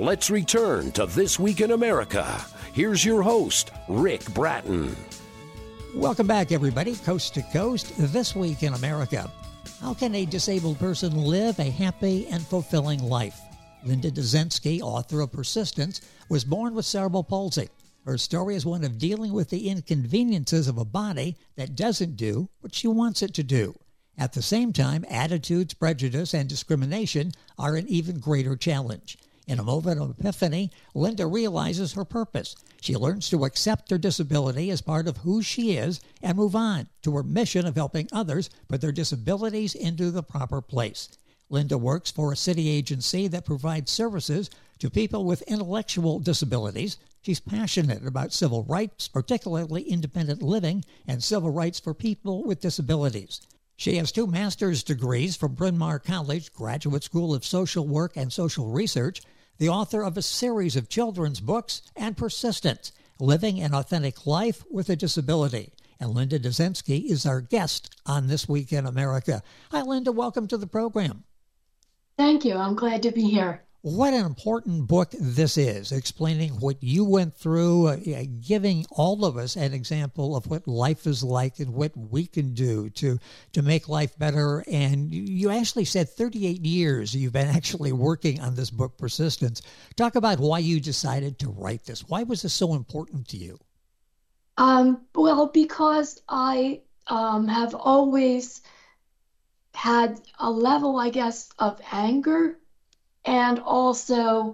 Let's return to This Week in America. Here's your host, Rick Bratton. Welcome back, everybody, coast to coast, This Week in America. How can a disabled person live a happy and fulfilling life? Linda Dusensky, author of Persistence, was born with cerebral palsy. Her story is one of dealing with the inconveniences of a body that doesn't do what she wants it to do. At the same time, attitudes, prejudice, and discrimination are an even greater challenge. In a moment of epiphany, Linda realizes her purpose. She learns to accept her disability as part of who she is and move on to her mission of helping others put their disabilities into the proper place. Linda works for a city agency that provides services to people with intellectual disabilities. She's passionate about civil rights, particularly independent living and civil rights for people with disabilities. She has 2 master's degrees from Bryn Mawr College, Graduate School of Social Work and Social Research, the author of a series of children's books, and Persistence, Living an Authentic Life with a Disability. And Linda Dusensky is our guest on This Week in America. Hi, Linda. Welcome to the program. Thank you. I'm glad to be here. What an important book this is, explaining what you went through, giving all of us an example of what life is like and what we can do to make life better. And you actually said 38 years you've been actually working on this book, Persistence. Talk about why you decided to write this. Why was this so important to you? Well, because I have always had a level, I guess, of anger. And also,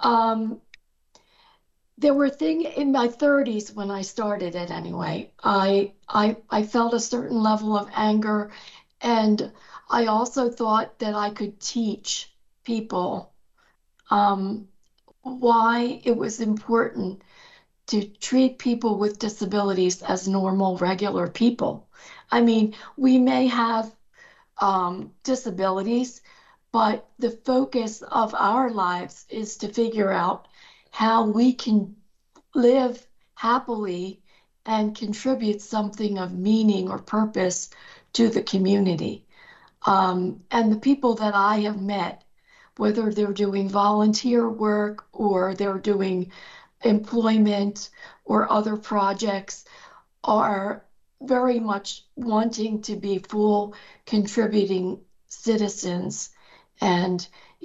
there were things in my 30s when I started it anyway. I felt a certain level of anger, and I also thought that I could teach people why it was important to treat people with disabilities as normal, regular people. I mean, we may have disabilities, but the focus of our lives is to figure out how we can live happily and contribute something of meaning or purpose to the community. And the people that I have met, whether they're doing volunteer work or they're doing employment or other projects, are very much wanting to be full contributing citizens. And,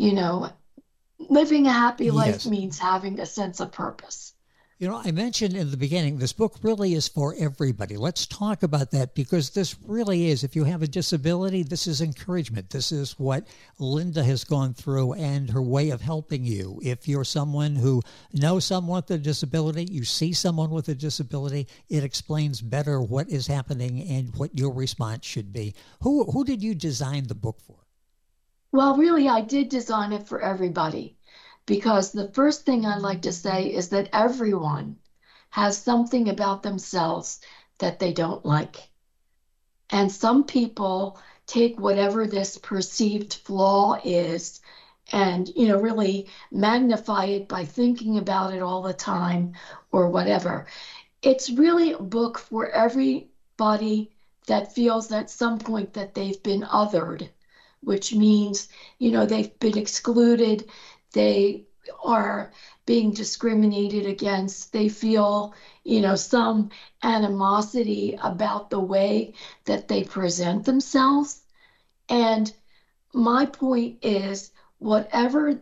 living a happy life means having a sense of purpose. I mentioned in the beginning, this book really is for everybody. Let's talk about that, because this really is, if you have a disability, this is encouragement. This is what Linda has gone through and her way of helping you. If you're someone who knows someone with a disability, you see someone with a disability, it explains better what is happening and what your response should be. Who did you design the book for? Well, really, I did design it for everybody, because the first thing I'd like to say is that everyone has something about themselves that they don't like. And some people take whatever this perceived flaw is and, really magnify it by thinking about it all the time or whatever. It's really a book for everybody that feels at some point that they've been othered, which means, they've been excluded, they are being discriminated against, they feel, some animosity about the way that they present themselves. And my point is, whatever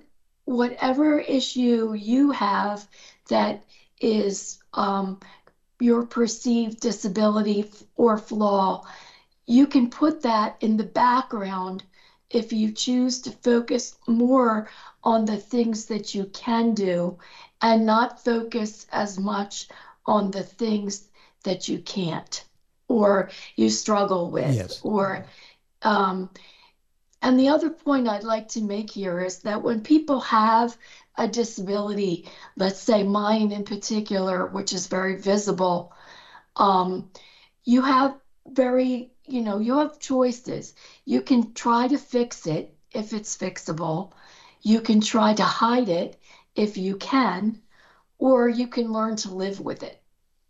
issue you have that is your perceived disability or flaw, you can put that in the background if you choose to focus more on the things that you can do and not focus as much on the things that you can't or you struggle with. Yes. And the other point I'd like to make here is that when people have a disability, let's say mine in particular, which is very visible, you have you have choices. You can try to fix it if it's fixable. You can try to hide it if you can, or you can learn to live with it.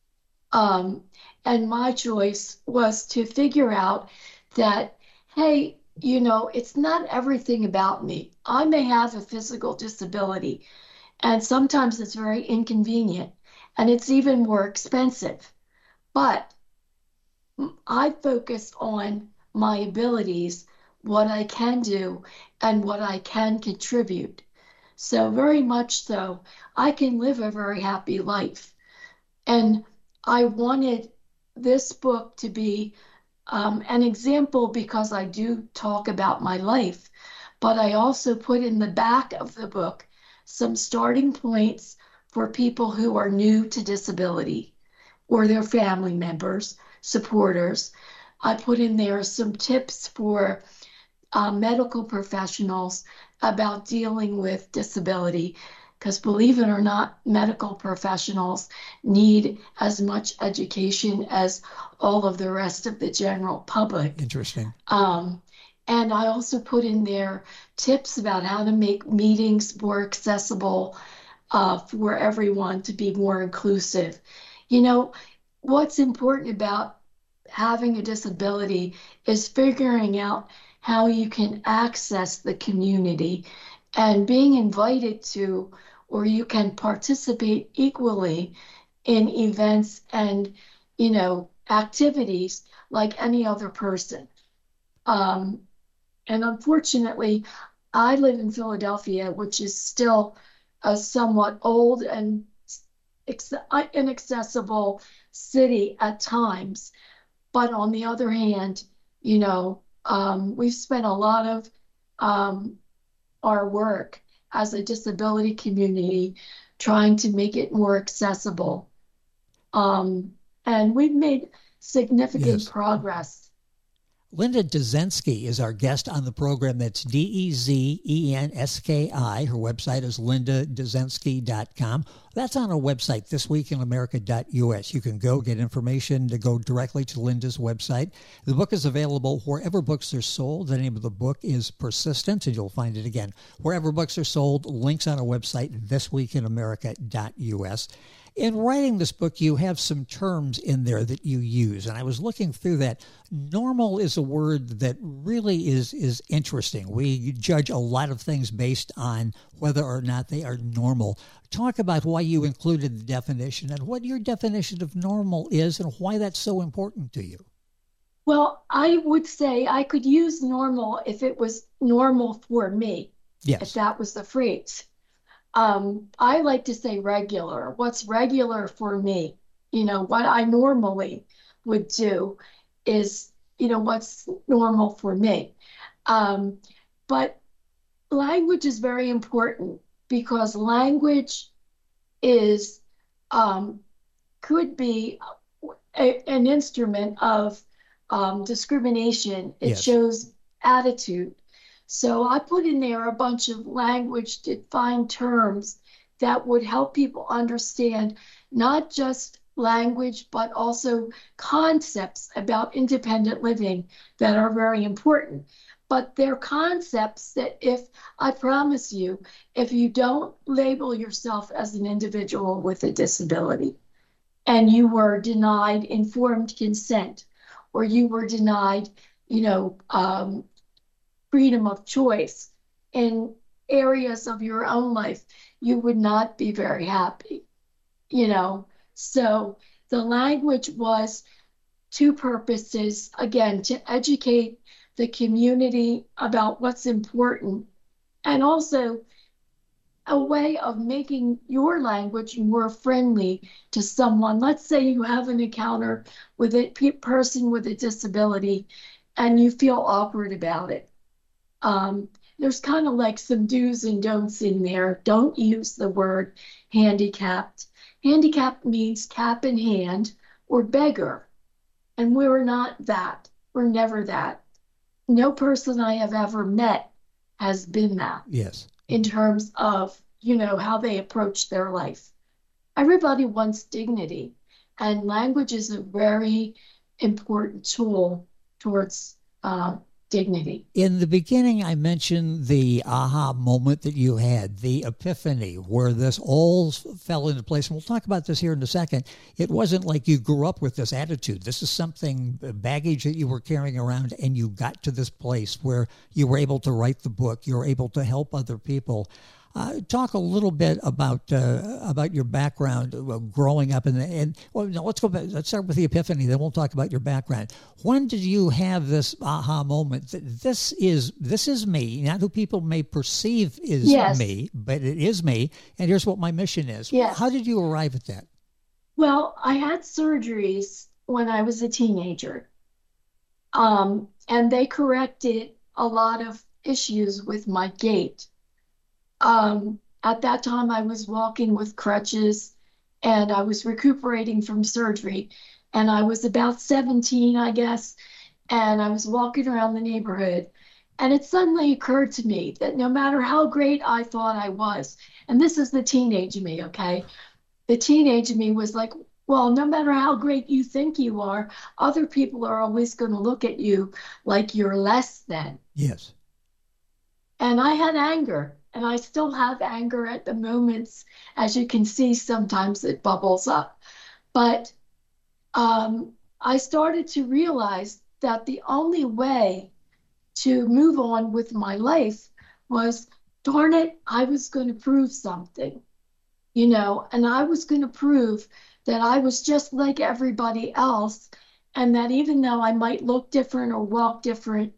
And my choice was to figure out that, hey, it's not everything about me. I may have a physical disability, And sometimes it's very inconvenient and it's even more expensive. But I focus on my abilities, what I can do, and what I can contribute. So, very much so, I can live a very happy life. And I wanted this book to be an example because I do talk about my life, but I also put in the back of the book some starting points for people who are new to disability or their family members, supporters. I put in there some tips for medical professionals about dealing with disability, because believe it or not, medical professionals need as much education as all of the rest of the general public. Interesting. And I also put in there tips about how to make meetings more accessible for everyone, to be more inclusive. You know, what's important about having a disability is figuring out how you can access the community and being invited to, or you can participate equally in events and, activities like any other person. And unfortunately, I live in Philadelphia, which is still a somewhat old and inaccessible city at times. But on the other hand, we've spent a lot of our work as a disability community trying to make it more accessible. And we've made significant progress. Linda Dzenski is our guest on the program. That's Dezenski. Her website is lindadzenski.com. That's on our website, thisweekinamerica.us. You can go get information to go directly to Linda's website. The book is available wherever books are sold. The name of the book is Persistence, and you'll find it again wherever books are sold. Links on our website, thisweekinamerica.us. In writing this book, you have some terms in there that you use, and I was looking through that. Normal is a word that really is interesting. We judge a lot of things based on whether or not they are normal. Talk about why you included the definition and what your definition of normal is and why that's so important to you. Well, I would say I could use normal if it was normal for me, if that was the phrase. I like to say regular. What's regular for me? What I normally would do is, what's normal for me. But language is very important because language is, could be an instrument of discrimination. It shows attitude. So I put in there a bunch of language defined terms that would help people understand not just language, but also concepts about independent living that are very important. But they're concepts that I promise you, if you don't label yourself as an individual with a disability and you were denied informed consent or you were denied, freedom of choice in areas of your own life, you would not be very happy, So the language was two purposes, again, to educate the community about what's important, and also a way of making your language more friendly to someone. Let's say you have an encounter with a person with a disability and you feel awkward about it. There's kind of like some do's and don'ts in there. Don't use the word handicapped. Handicapped means cap in hand or beggar. And we're not that. We're never that. No person I have ever met has been that. Yes. In terms of, how they approach their life. Everybody wants dignity. And language is a very important tool towards dignity. In the beginning, I mentioned the aha moment that you had, the epiphany, where this all fell into place. And we'll talk about this here in a second. It wasn't like you grew up with this attitude. This is something, baggage that you were carrying around, and you got to this place where you were able to write the book. You were able to help other people. Talk a little bit about your background, growing up, and well, no, let's go back. Let's start with the epiphany. Then we'll talk about your background. When did you have this aha moment that this is me, not who people may perceive is Yes. me, but it is me, and here's what my mission is. Yes. How did you arrive at that? Well, I had surgeries when I was a teenager, and they corrected a lot of issues with my gait. At that time, I was walking with crutches, and I was recuperating from surgery, and I was about 17, I guess, and I was walking around the neighborhood, and it suddenly occurred to me that no matter how great I thought I was, and this is the teenage me, okay? The teenage me was like, well, no matter how great you think you are, other people are always going to look at you like you're less than. Yes. And I had anger, and I still have anger at the moments. As you can see, sometimes it bubbles up. But I started to realize that the only way to move on with my life was, darn it, I was going to prove something, and I was going to prove that I was just like everybody else, and that even though I might look different or walk different,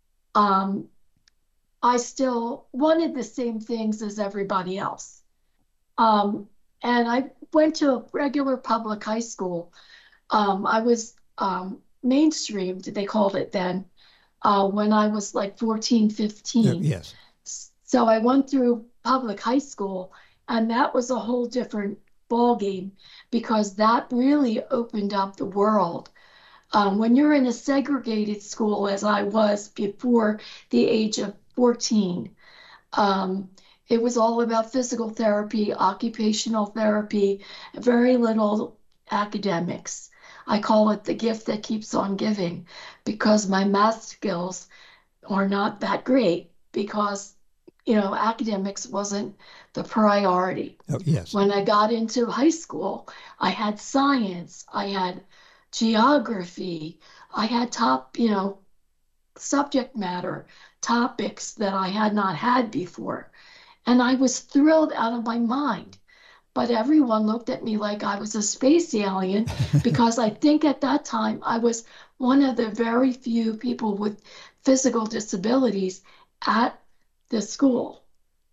I still wanted the same things as everybody else. And I went to a regular public high school. I was mainstreamed, they called it then, when I was like 14, 15. Yes. So I went through public high school, and that was a whole different ballgame, because that really opened up the world. When you're in a segregated school, as I was before the age of 14, it was all about physical therapy, occupational therapy, very little academics. I call it the gift that keeps on giving, because my math skills are not that great, because academics wasn't the priority. Oh, yes. When I got into high school, I had science, I had geography, I had top, subject matter topics that I had not had before. And I was thrilled out of my mind. But everyone looked at me like I was a space alien, because I think at that time I was one of the very few people with physical disabilities at the school.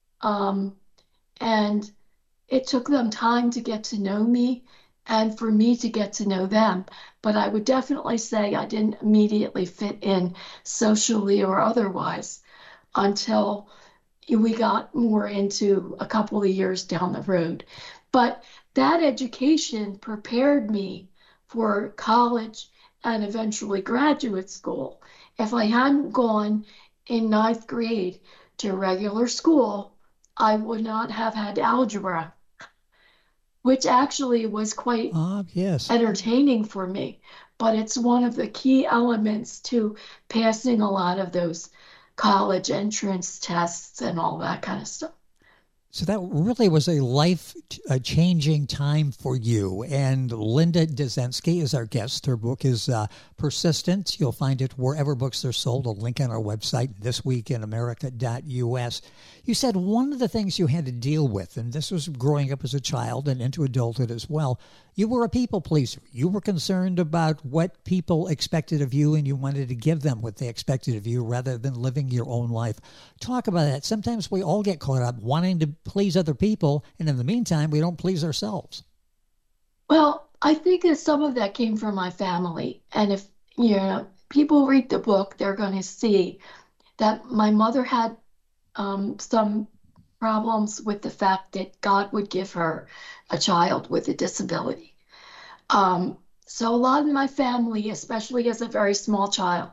And it took them time to get to know me and for me to get to know them. But I would definitely say I didn't immediately fit in socially or otherwise until we got more into a couple of years down the road. But that education prepared me for college and eventually graduate school. If I hadn't gone in ninth grade to regular school, I would not have had algebra, which actually was quite yes. entertaining for me. But it's one of the key elements to passing a lot of those college entrance tests and all that kind of stuff. So that really was a life-changing time for you. And Linda Dusensky is our guest. Her book is Persistence. You'll find it wherever books are sold. A link on our website, thisweekinamerica.us. You said one of the things you had to deal with, and this was growing up as a child and into adulthood as well, you were a people pleaser. You were concerned about what people expected of you, and you wanted to give them what they expected of you rather than living your own life. Talk about that. Sometimes we all get caught up wanting to please other people, and in the meantime, we don't please ourselves. Well, I think that some of that came from my family. And if people read the book, they're going to see that my mother had some problems with the fact that God would give her a child with a disability. So a lot of my family, especially as a very small child,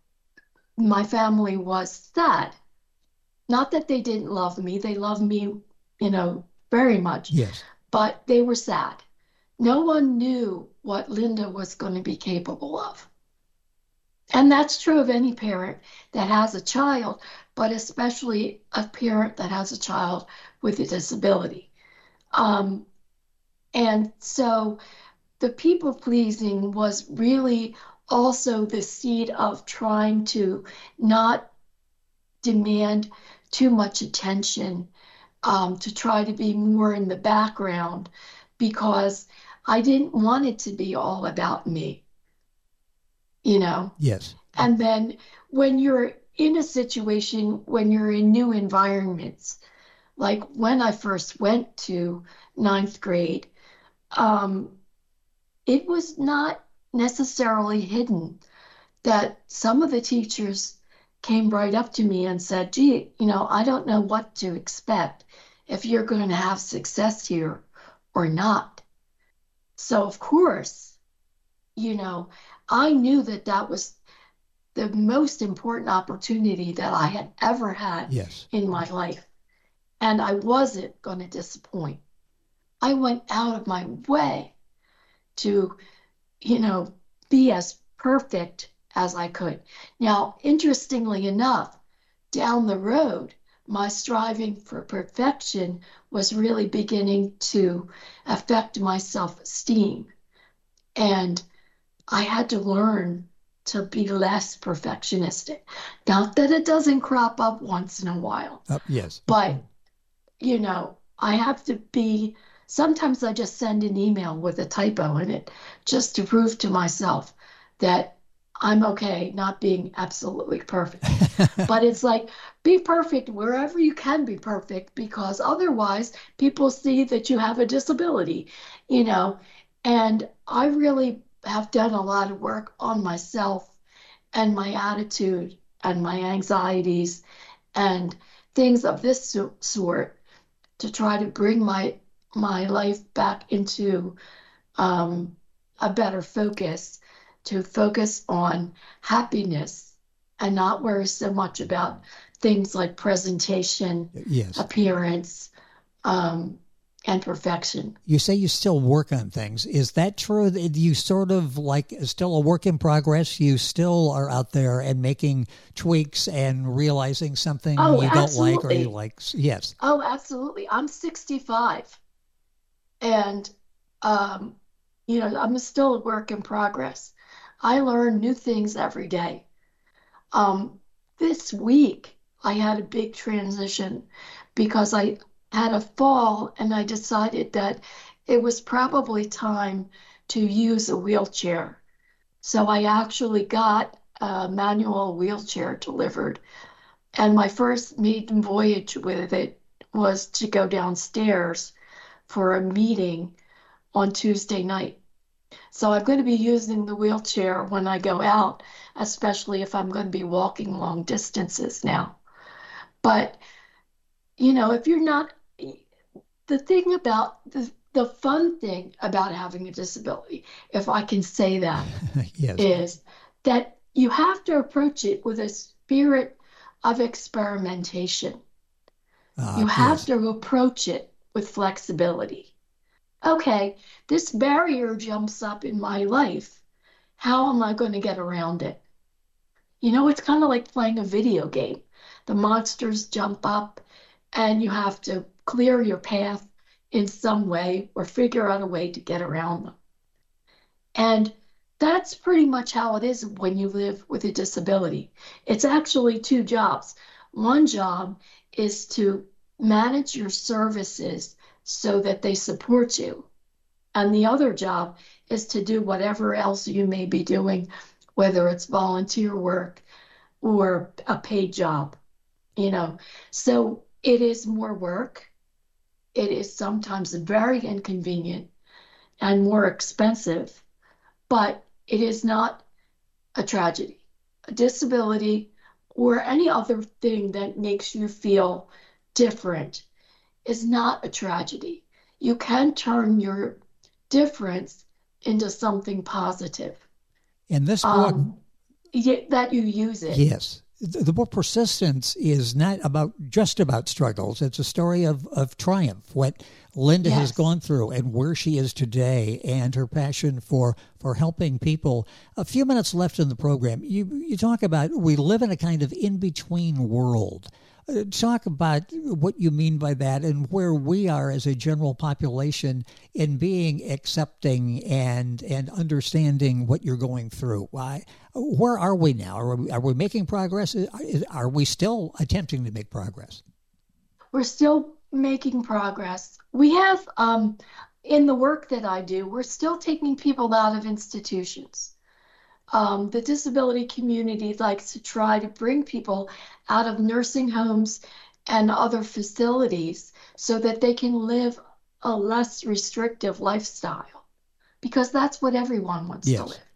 my family was sad. Not that they didn't love me. They loved me, very much. Yes. But they were sad. No one knew what Linda was going to be capable of. And that's true of any parent that has a child, but especially a parent that has a child with a disability. And so the people pleasing was really also the seed of trying to not demand too much attention to try to be more in the background because I didn't want it to be all about me, you know? Yes. And then when you're in a situation, when you're in new environments, like when I first went to ninth grade, it was not necessarily hidden that some of the teachers came right up to me and said, gee, I don't know what to expect if you're going to have success here or not. So, of course, I knew that that was the most important opportunity that I had ever had in my life. And I wasn't going to disappoint. I went out of my way to, be as perfect as I could. Now, interestingly enough, down the road, my striving for perfection was really beginning to affect my self-esteem. And I had to learn to be less perfectionistic. Not that it doesn't crop up once in a while. Yes. But, I have to be, sometimes I just send an email with a typo in it just to prove to myself that I'm okay not being absolutely perfect. But it's like, be perfect wherever you can be perfect, because otherwise people see that you have a disability, And I really have done a lot of work on myself and my attitude and my anxieties and things of this sort to try to bring my life back into a better focus, to focus on happiness and not worry so much about things like presentation, appearance, and perfection. You say you still work on things. Is that true? You sort of like still a work in progress? You still are out there and making tweaks and realizing something you don't like or you like? Yes. Oh, absolutely. I'm 65 and, I'm still a work in progress. I learn new things every day. This week, I had a big transition because I had a fall and I decided that it was probably time to use a wheelchair. So I actually got a manual wheelchair delivered. And my first maiden voyage with it was to go downstairs for a meeting on Tuesday night. So I'm going to be using the wheelchair when I go out, especially if I'm going to be walking long distances now. But, if you're not, the thing about the fun thing about having a disability, if I can say that, is that you have to approach it with a spirit of experimentation. You have to approach it with flexibility. Okay, this barrier jumps up in my life. How am I going to get around it? It's kind of like playing a video game. The monsters jump up and you have to clear your path in some way or figure out a way to get around them. And that's pretty much how it is when you live with a disability. It's actually two jobs. One job is to manage your services so that they support you. And the other job is to do whatever else you may be doing, whether it's volunteer work or a paid job, So it is more work. It is sometimes very inconvenient and more expensive, but it is not a tragedy. A disability or any other thing that makes you feel different is not a tragedy. You can turn your difference into something positive. In this book, that you use it. Yes. The book Persistence is not just about struggles. It's a story of triumph, what Linda has gone through and where she is today and her passion for helping people. A few minutes left in the program. You talk about we live in a kind of in-between world. Talk about what you mean by that and where we are as a general population in being accepting and understanding what you're going through. Where are we now? Are we making progress? Are we still attempting to make progress? We're still making progress. We have, in the work that I do, we're still taking people out of institutions. The disability community likes to try to bring people out of nursing homes and other facilities so that they can live a less restrictive lifestyle, because that's what everyone wants to live.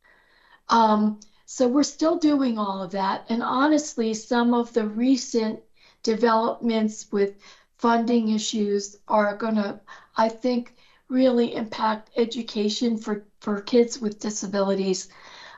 So we're still doing all of that. And honestly, some of the recent developments with funding issues are going to, I think, really impact education for kids with disabilities.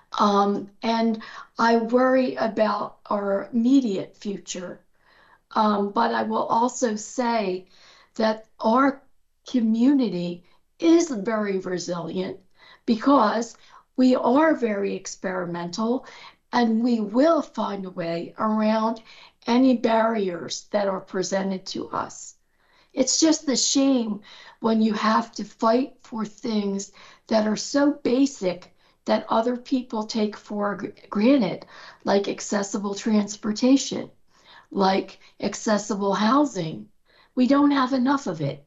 And I worry about our immediate future. But I will also say that our community is very resilient because we are very experimental, and we will find a way around any barriers that are presented to us. It's just a shame when you have to fight for things that are so basic that other people take for granted, like accessible transportation, like accessible housing. We don't have enough of it.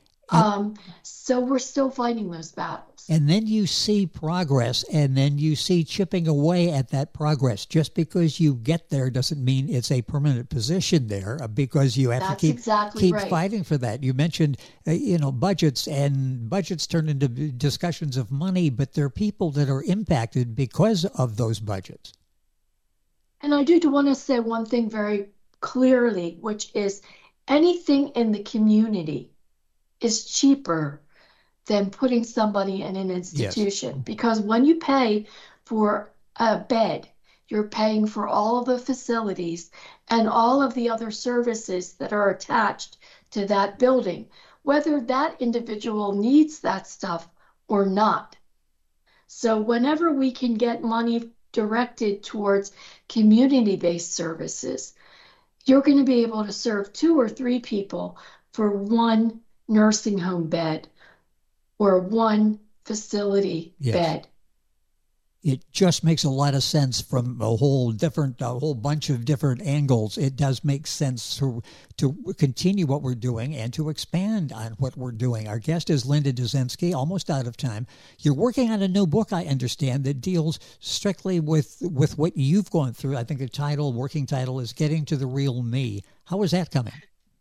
So we're still fighting those battles. And then you see progress, and then you see chipping away at that progress. Just because you get there doesn't mean it's a permanent position there, because you have to keep fighting for that. You mentioned, budgets, and budgets turn into discussions of money, but there are people that are impacted because of those budgets. And I do want to say one thing very clearly, which is anything in the community is cheaper than putting somebody in an institution. Yes. Because when you pay for a bed, you're paying for all of the facilities and all of the other services that are attached to that building, whether that individual needs that stuff or not. So whenever we can get money directed towards community-based services, you're going to be able to serve 2 or 3 people for one nursing home bed or one facility bed. It just makes a lot of sense from a whole bunch of different angles. It does make sense to continue what we're doing and to expand on what we're doing. Our guest is Linda Dusensky, almost out of time. You're working on a new book, I understand, that deals strictly with what you've gone through. I think the working title is Getting to the Real Me. How is that coming?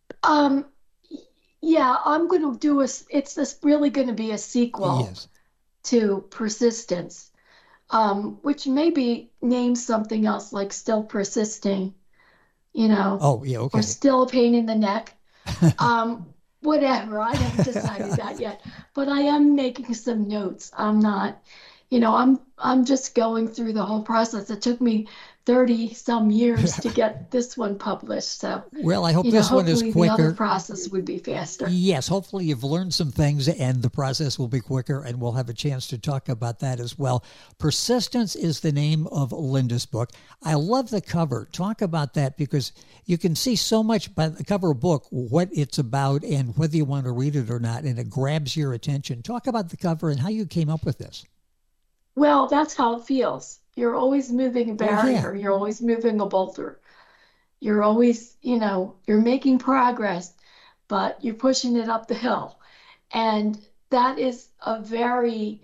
Yeah, I'm going to do it's really going to be a sequel to Persistence, which maybe names something else like Still Persisting, Oh, yeah, okay. Or Still a Pain in the Neck. Whatever, I haven't decided that yet, but I am making some notes. I'm not, I'm just going through the whole process. It took me 30 some years to get this one published. So, well, I hope this one is quicker. The other process would be faster. Yes, hopefully you've learned some things and the process will be quicker, and we'll have a chance to talk about that as well. Persistence is the name of Linda's book. I love the cover. Talk about that, because you can see so much by the cover book, what it's about and whether you want to read it or not, and it grabs your attention. Talk about the cover and how you came up with this. Well, that's how it feels. You're always moving a barrier. You're always moving a boulder. You're always, you're making progress, but you're pushing it up the hill. And that is a very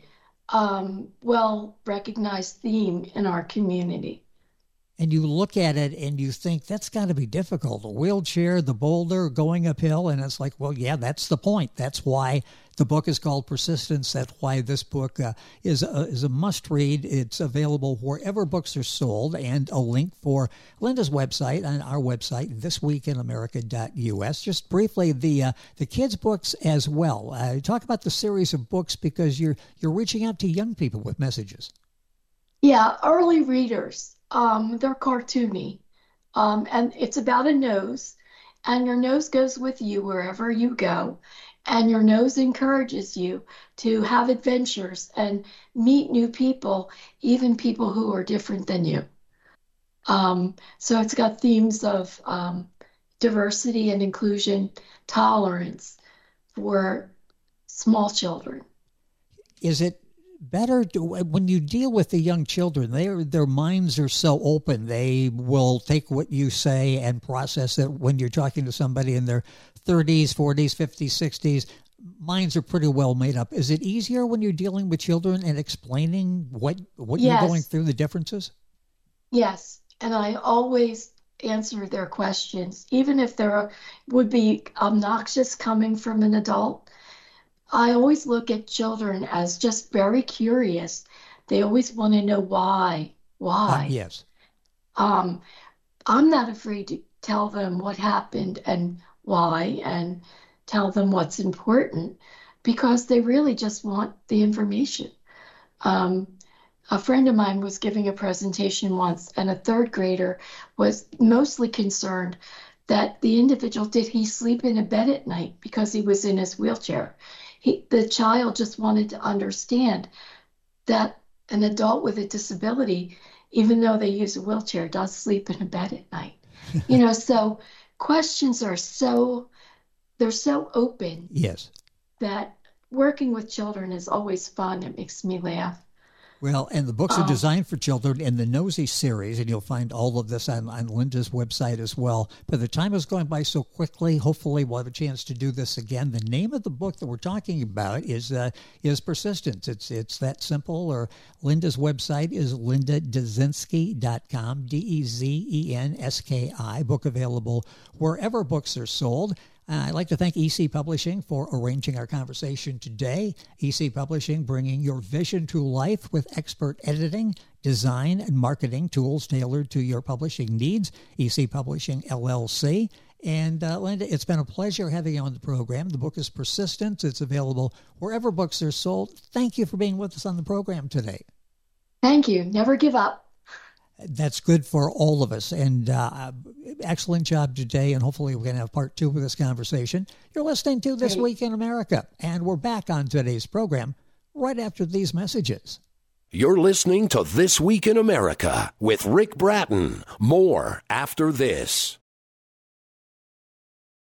well-recognized theme in our community. And you look at it and you think, that's got to be difficult. A wheelchair, the boulder, going uphill. And it's like, well, yeah, that's the point. That's why the book is called Persistence. That's why this book is a must-read. It's available wherever books are sold, and a link for Linda's website and our website, thisweekinamerica.us. Just briefly, the kids' books as well. Talk about the series of books, because you're reaching out to young people with messages. Yeah, early readers. They're cartoony, and it's about a nose, and your nose goes with you wherever you go, and your nose encourages you to have adventures and meet new people, even people who are different than you. So it's got themes of diversity and inclusion, tolerance for small children. Is it better when you deal with the young children? Their minds are so open. They will take what you say and process it. When you're talking to somebody in their 30s, 40s, 50s, 60s, minds are pretty well made up. Is it easier when you're dealing with children and explaining what you're going through, the differences? Yes, and I always answer their questions, even if they would be obnoxious coming from an adult. I always look at children as just very curious. They always want to know why. Yes. I'm not afraid to tell them what happened and why, and tell them what's important, because they really just want the information. A friend of mine was giving a presentation once, and a third grader was mostly concerned that the individual, did he sleep in a bed at night because he was in his wheelchair? The child just wanted to understand that an adult with a disability, even though they use a wheelchair, does sleep in a bed at night. So questions are they're so open. Yes. That working with children is always fun. It makes me laugh. Well, and the books are designed for children in the Nosy series, and you'll find all of this on Linda's website as well. But the time is going by so quickly. Hopefully we'll have a chance to do this again. The name of the book that we're talking about is Persistence. It's that simple. Or Linda's website is lindadezenski.com, DEZENSKI. Book available wherever books are sold. I'd like to thank EC Publishing for arranging our conversation today. EC Publishing, bringing your vision to life with expert editing, design, and marketing tools tailored to your publishing needs. EC Publishing, LLC. And Linda, it's been a pleasure having you on the program. The book is Persistence. It's available wherever books are sold. Thank you for being with us on the program today. Thank you. Never give up. That's good for all of us. And excellent job today. And hopefully we're going to have part 2 of this conversation. You're listening to This Week in America. And we're back on today's program right after these messages. You're listening to This Week in America with Rick Bratton. More after this.